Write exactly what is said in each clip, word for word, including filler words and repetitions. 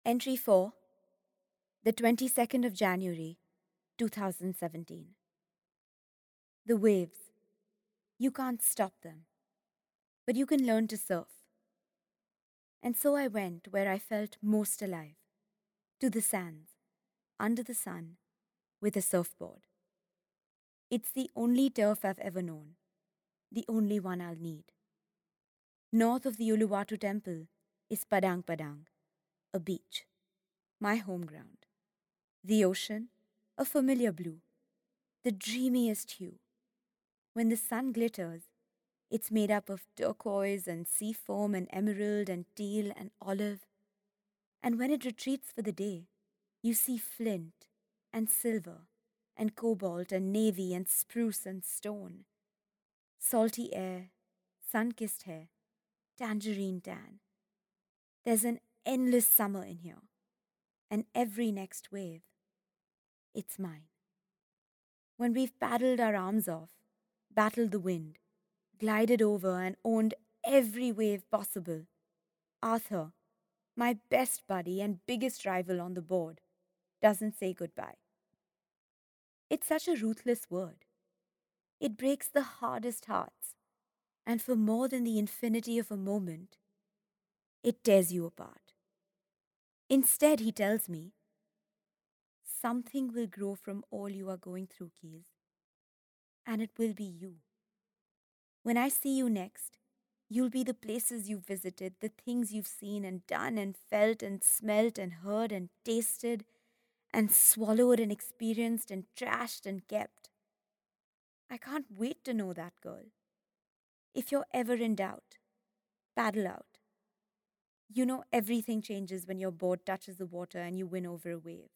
Entry four, the twenty-second of January, two thousand seventeen. The waves. You can't stop them, but you can learn to surf. And so I went where I felt most alive, to the sands, under the sun, with a surfboard. It's the only turf I've ever known, the only one I'll need. North of the Uluwatu temple is Padang Padang, a beach, my home ground. The ocean, a familiar blue, the dreamiest hue. When the sun glitters, it's made up of turquoise and sea foam and emerald and teal and olive. And when it retreats for the day, you see flint and silver and cobalt and navy and spruce and stone. Salty air, sun-kissed hair, tangerine tan. There's an endless summer in here, and every next wave, it's mine. When we've paddled our arms off, battled the wind, glided over and owned every wave possible, Arthur, my best buddy and biggest rival on the board, doesn't say goodbye. It's such a ruthless word. It breaks the hardest hearts, and for more than the infinity of a moment, it tears you apart. Instead, he tells me, something will grow from all you are going through, Keys, and it will be you. When I see you next, you'll be the places you've visited, the things you've seen and done and felt and smelt and heard and tasted and swallowed and experienced and trashed and kept. I can't wait to know that, girl. If you're ever in doubt, paddle out. You know everything changes when your board touches the water and you win over a wave.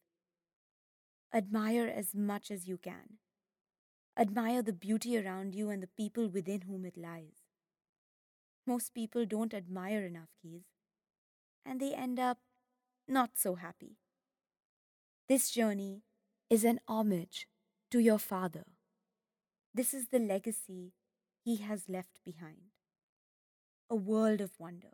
Admire as much as you can. Admire the beauty around you and the people within whom it lies. Most people don't admire enough, Keys, and they end up not so happy. This journey is an homage to your father. This is the legacy he has left behind. A world of wonder.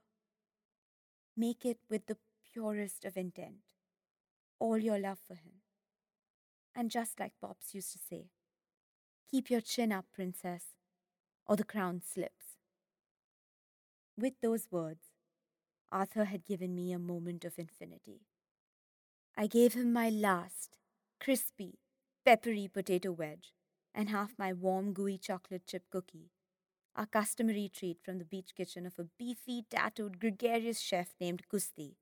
Make it with the purest of intent, all your love for him. And just like Pops used to say, keep your chin up, princess, or the crown slips. With those words, Arthur had given me a moment of infinity. I gave him my last, crispy, peppery potato wedge and half my warm, gooey chocolate chip cookie, our customary treat from the beach kitchen of a beefy, tattooed, gregarious chef named Kusti.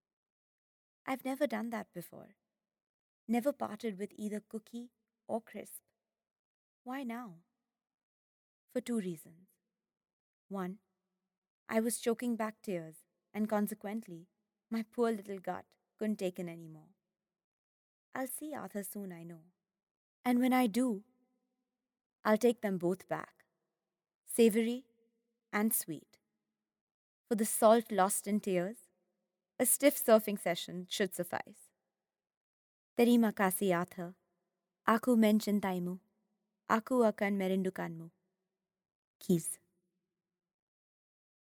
I've never done that before. Never parted with either cookie or crisp. Why now? For two reasons. One, I was choking back tears, and consequently, my poor little gut couldn't take in any more. I'll see Arthur soon, I know. And when I do, I'll take them both back, savory and sweet. For the salt lost in tears, a stiff surfing session should suffice. Terima kasih, Arthur. Aku mencintaimu. Aku akan merindukanmu. Keys.